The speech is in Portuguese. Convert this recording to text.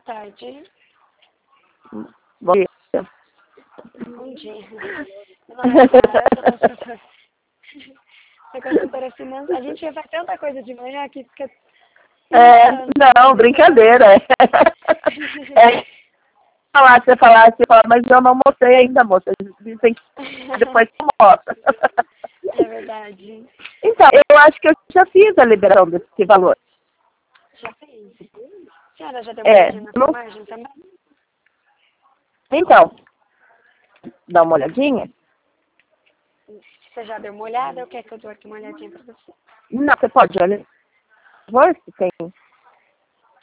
tarde. Bom dia. Bom dia. Meu nome é Clara, sou consultora financeira. A gente faz tanta coisa de manhã que fica... Não, brincadeira. Você falasse, mas eu não almocei ainda, moça. Dizem que depois almoça. É verdade. Então, eu acho que eu já fiz a liberação desse valor. Já fez? A senhora já deu uma olhadinha na sua margem também? Então, dá uma olhadinha. Você já deu uma olhada ou quer que eu dou aqui uma olhadinha pra você? Não, você pode olhar. Por favor, se tem